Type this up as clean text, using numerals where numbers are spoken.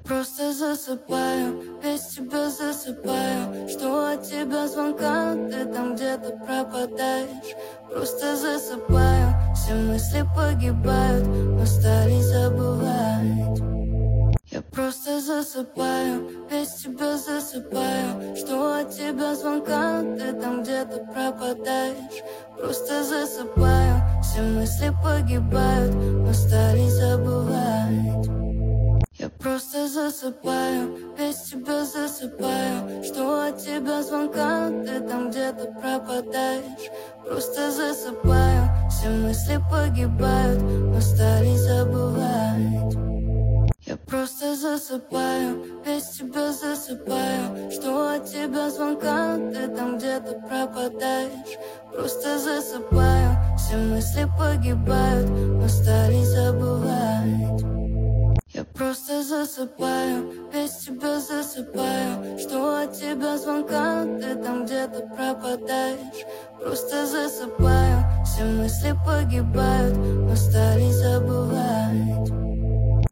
просто засыпаю, без тебя засыпаю. Жду от тебя звонка, но ты там где-то пропадаешь. Просто засыпаю, все мысли погибают, но стали забывать. Я просто засыпаю, без тебя засыпаю. Жду от тебя звонка, но ты там где-то пропадаешь. Просто засыпаю, все мысли погибают, но стали забывать. Я просто засыпаю, без тебя засыпаю. Жду от тебя звонка, но ты там где-то пропадаешь. Просто засыпаю, все мысли погибают, но стали забывать. Я просто засыпаю, без тебя засыпаю. Жду от тебя звонка, но ты там где-то пропадаешь. Просто засыпаю, все мысли погибают, но стали забывать. Я просто засыпаю, без тебя засыпаю. Жду от тебя звонка, но ты там где-то пропадаешь. Просто засыпаю, все мысли погибают, но стали забывать.